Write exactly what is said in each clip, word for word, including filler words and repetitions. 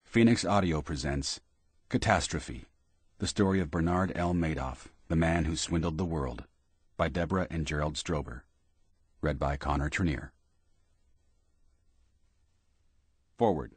Phoenix Audio presents Catastrophe, the story of Bernard L. Madoff, the man who swindled the world, by Deborah and Gerald Strober. Read by Connor Trenier. Forward.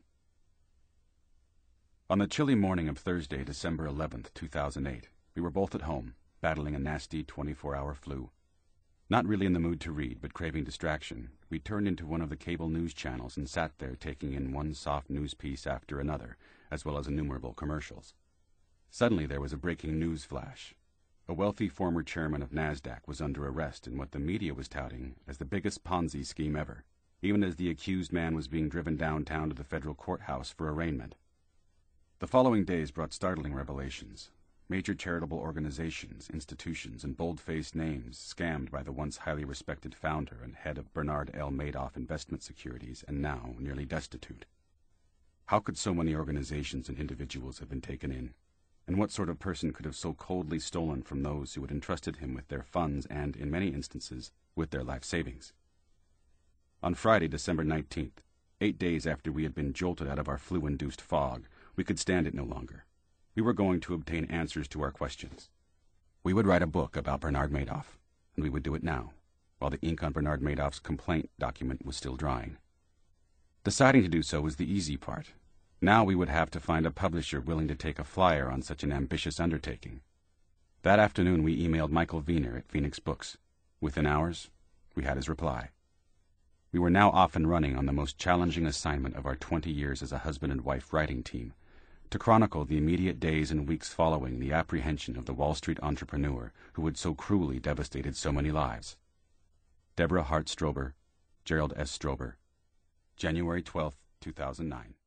On the chilly morning of Thursday, December eleventh, two thousand eight, we were both at home, battling a nasty twenty-four hour flu. Not really in the mood to read, but craving distraction, we turned into one of the cable news channels and sat there taking in one soft news piece after another, as well as innumerable commercials. Suddenly there was a breaking news flash. A wealthy former chairman of NASDAQ was under arrest in what the media was touting as the biggest Ponzi scheme ever, even as the accused man was being driven downtown to the federal courthouse for arraignment. The following days brought startling revelations. Major charitable organizations, institutions, and bold-faced names scammed by the once highly respected founder and head of Bernard L. Madoff Investment Securities, and now nearly destitute. How could so many organizations and individuals have been taken in? And what sort of person could have so coldly stolen from those who had entrusted him with their funds and, in many instances, with their life savings? On Friday, December nineteenth, eight days after we had been jolted out of our flu-induced fog, we could stand it no longer. We were going to obtain answers to our questions. We would write a book about Bernard Madoff, and we would do it now, while the ink on Bernard Madoff's complaint document was still drying. Deciding to do so was the easy part. Now we would have to find a publisher willing to take a flyer on such an ambitious undertaking. That afternoon we emailed Michael Wiener at Phoenix Books. Within hours, we had his reply. We were now off and running on the most challenging assignment of our twenty years as a husband and wife writing team, to chronicle the immediate days and weeks following the apprehension of the Wall Street entrepreneur who had so cruelly devastated so many lives. Deborah Hart Strober, Gerald S. Strober, January twelfth, two thousand nine.